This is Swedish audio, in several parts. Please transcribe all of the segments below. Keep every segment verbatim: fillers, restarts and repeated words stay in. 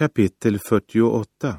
Kapitel fyrtioåtta.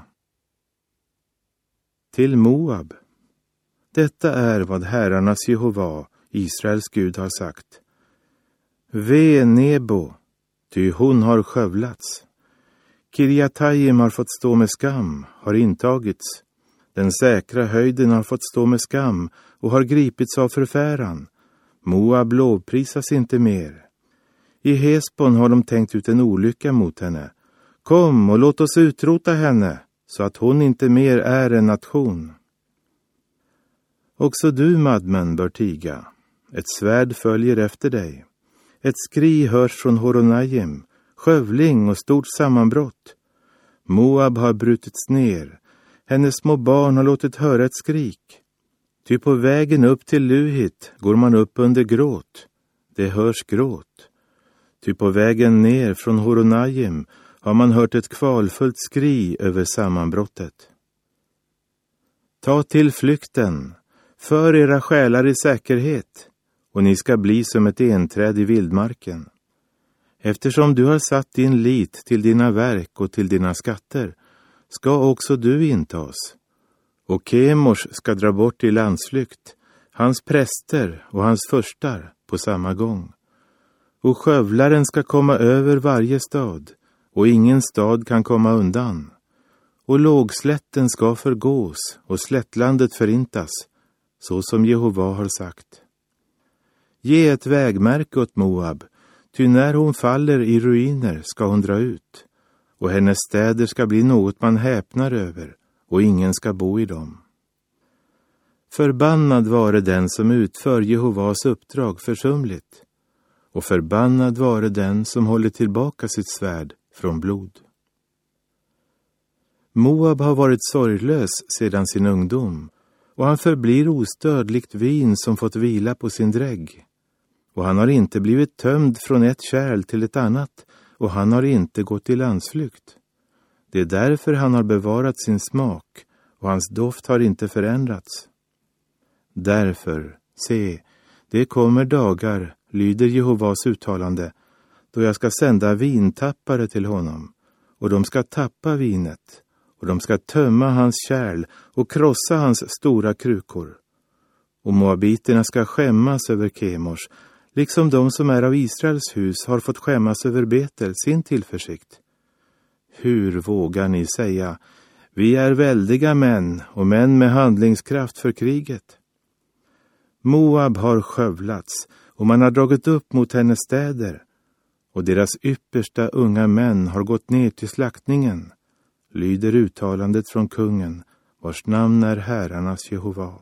Till Moab. Detta är vad herrarnas Jehova, Israels Gud, har sagt. Ve Nebo, ty hon har skövlats. Kirjataim har fått stå med skam, har intagits. Den säkra höjden har fått stå med skam och har gripits av förfäran. Moab lovprisas inte mer. I Hesbon har de tänkt ut en olycka mot henne. Kom och låt oss utrota henne, så att hon inte mer är en nation. Också du, Madmen, bör tiga. Ett svärd följer efter dig. Ett skri hörs från Horonaim, skövling och stort sammanbrott. Moab har brutits ner. Hennes små barn har låtit höra ett skrik. Ty på vägen upp till Luhit går man upp under gråt. Det hörs gråt. Ty på vägen ner från Horonaim har man hört ett kvalfullt skri över sammanbrottet. Ta till flykten, för era själar i säkerhet, och ni ska bli som ett enträd i vildmarken. Eftersom du har satt din lit till dina verk och till dina skatter, ska också du intas. Och Kemors ska dra bort i landsflykt, hans präster och hans förstar på samma gång. Och skövlaren ska komma över varje stad, och ingen stad kan komma undan. Och lågslätten ska förgås, och slättlandet förintas, så som Jehova har sagt. Ge ett vägmärke åt Moab, ty när hon faller i ruiner ska hon dra ut, och hennes städer ska bli något man häpnar över, och ingen ska bo i dem. Förbannad vare den som utför Jehovas uppdrag försumligt, och förbannad vare den som håller tillbaka sitt svärd från blod. Moab har varit sorglös sedan sin ungdom, och han förblir ostörd likt vin som fått vila på sin drägg. Och han har inte blivit tömd från ett kärl till ett annat, och han har inte gått i landsflykt. Det är därför han har bevarat sin smak, och hans doft har inte förändrats. Därför, se, det kommer dagar, lyder Jehovas uttalande, då jag ska sända vintappare till honom, och de ska tappa vinet, och de ska tömma hans kärl och krossa hans stora krukor. Och moabiterna ska skämmas över Kemors, liksom de som är av Israels hus har fått skämmas över Betel, sin tillförsikt. Hur vågar ni säga, vi är väldiga män och män med handlingskraft för kriget? Moab har skövlats, och man har dragit upp mot hennes städer, och deras yppersta unga män har gått ner till slaktningen, lyder uttalandet från kungen, vars namn är herrarnas Jehova.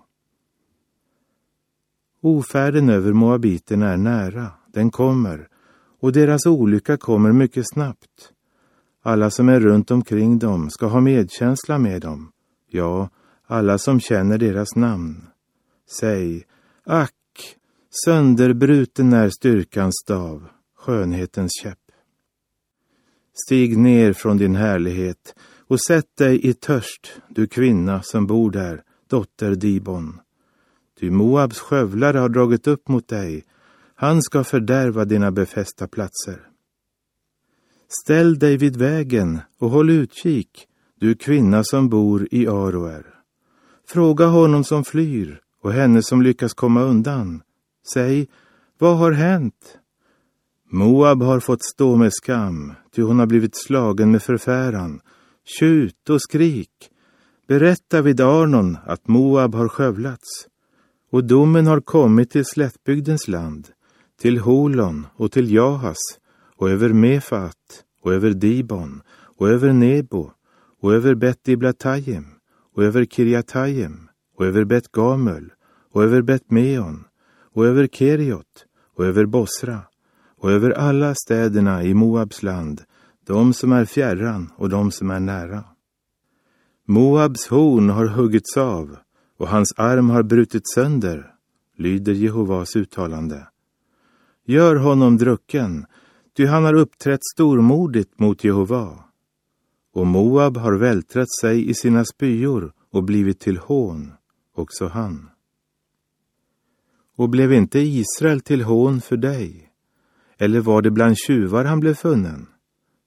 Ofärden över moabiterna är nära, den kommer, och deras olycka kommer mycket snabbt. Alla som är runt omkring dem ska ha medkänsla med dem, ja, alla som känner deras namn. Säg, ack, sönderbruten är styrkans stav, skönhetens käpp. Stig ner från din härlighet och sätt dig i törst, du kvinna som bor där, dotter Dibon. Ty Moabs skövlare har dragit upp mot dig, han ska fördärva dina befästa platser. Ställ dig vid vägen och håll utkik, du kvinna som bor i Aroer. Fråga honom som flyr och henne som lyckas komma undan. Säg, vad har hänt? Moab har fått stå med skam, ty hon har blivit slagen med förfäran. Tjut och skrik. Berätta vid Arnon att Moab har skövlats. Och domen har kommit till slättbygdens land, till Holon och till Jahas, och över Mefat, och över Dibon, och över Nebo, och över Bet-Diblatayim, och över Kirjatayim, och över Bet-Gamul, och över Bet-Meon, och över Keriot, och över Bosra, och över alla städerna i Moabs land, de som är fjärran och de som är nära. Moabs horn har huggits av, och hans arm har brutit sönder, lyder Jehovas uttalande. Gör honom drucken, ty han har uppträtt stormodigt mot Jehova. Och Moab har vältrat sig i sina spyor och blivit till hån, också han. Och blev inte Israel till hån för dig? Eller var det bland tjuvar han blev funnen?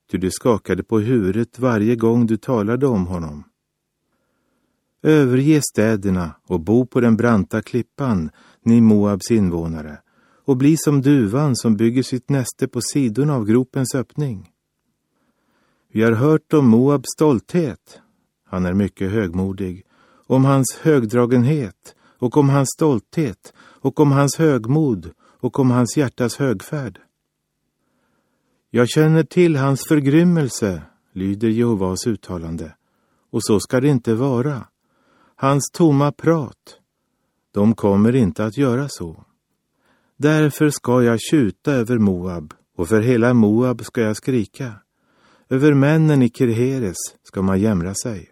ty du skakade på huvudet varje gång du talade om honom. Överge städerna och bo på den branta klippan, ni Moabs invånare, och bli som duvan som bygger sitt näste på sidorna av gropens öppning. Vi har hört om Moabs stolthet, han är mycket högmodig, om hans högdragenhet och om hans stolthet och om hans högmod och om hans hjärtas högfärd. Jag känner till hans förgrymmelse, lyder Jehovas uttalande, och så ska det inte vara. Hans tomma prat, de kommer inte att göra så. Därför ska jag tjuta över Moab, och för hela Moab ska jag skrika. Över männen i Kirheres ska man jämra sig.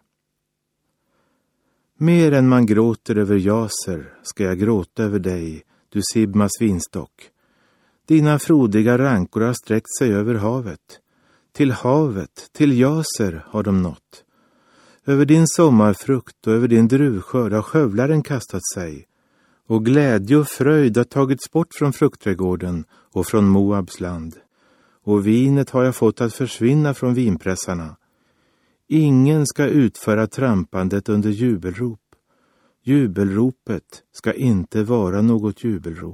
Mer än man gråter över Jaser ska jag gråta över dig, du Sibmas vinstock. Dina frodiga rankor har sträckt sig över havet. Till havet, till Jaser har de nått. Över din sommarfrukt och över din druvskörd har skövlaren kastat sig. Och glädje och fröjd har tagits bort från fruktträdgården och från Moabs land. Och vinet har jag fått att försvinna från vinpressarna. Ingen ska utföra trampandet under jubelrop. Jubelropet ska inte vara något jubelrop.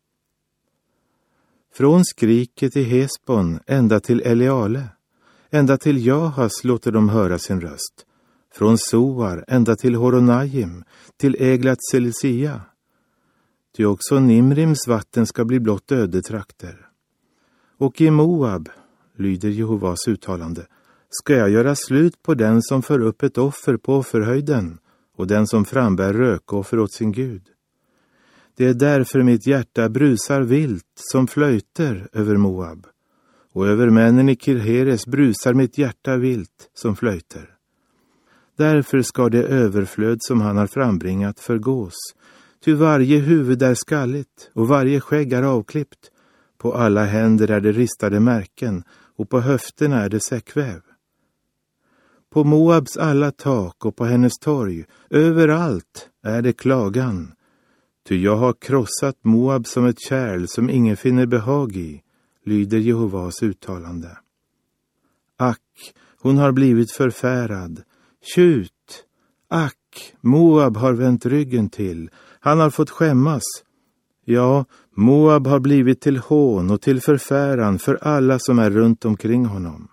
Från skriket i Hesbon ända till Eleale, ända till Jahas låter de höra sin röst. Från Soar ända till Horonajim, till Eglat Selisia. Ty också Nimrims vatten ska bli blott ödetrakter. Och i Moab, lyder Jehovas uttalande, ska jag göra slut på den som för upp ett offer på offerhöjden och den som frambär rökoffer åt sin Gud. Det är därför mitt hjärta brusar vilt som flöjter över Moab, och över männen i Kirheres brusar mitt hjärta vilt som flöjter. Därför ska det överflöd som han har frambringat förgås, ty varje huvud är skalligt och varje skägg är avklippt. På alla händer är det ristade märken och på höfterna är det säckväv. På Moabs alla tak och på hennes torg, överallt är det klagan. Ty jag har krossat Moab som ett kärl som ingen finner behag i, lyder Jehovas uttalande. Ack, hon har blivit förfärad. Tjut! Ack, Moab har vänt ryggen till. Han har fått skämmas. Ja, Moab har blivit till hån och till förfäran för alla som är runt omkring honom.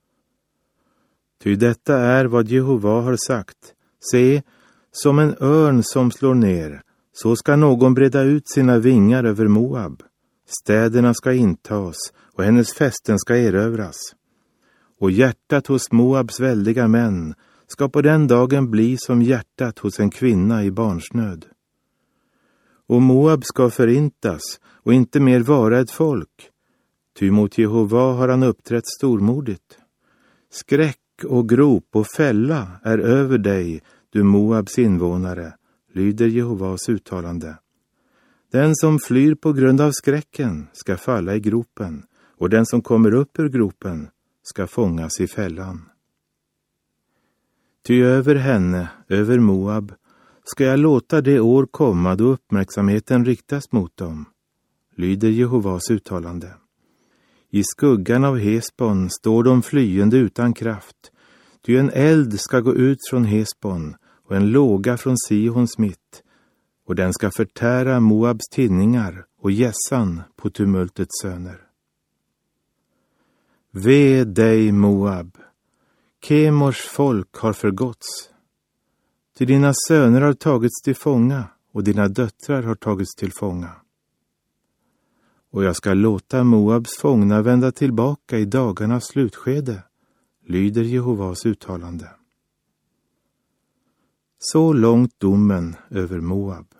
Ty detta är vad Jehova har sagt. Se, som en örn som slår ner, så ska någon breda ut sina vingar över Moab. Städerna ska intas och hennes fästen ska erövras. Och hjärtat hos Moabs väldiga män ska på den dagen bli som hjärtat hos en kvinna i barnsnöd. Och Moab ska förintas och inte mer vara ett folk. Ty mot Jehova har han uppträtt stormodigt. Skräck och grop och fälla är över dig, du Moabs invånare, lyder Jehovas uttalande. Den som flyr på grund av skräcken ska falla i gropen, och den som kommer upp ur gropen ska fångas i fällan. Ty över henne, över Moab, ska jag låta det år komma då uppmärksamheten riktas mot dem, lyder Jehovas uttalande. I skuggan av Hesbon står de flyende utan kraft, ty en eld ska gå ut från Hesbon och en låga från Sihons mitt, och den ska förtära Moabs tinningar och gässan på tumultets söner. Ve dig, Moab! Kemors folk har förgåtts. Ty dina söner har tagits till fånga och dina döttrar har tagits till fånga. Och jag ska låta Moabs fångna vända tillbaka i dagarnas slutskede, lyder Jehovas uttalande. Så långt domen över Moab.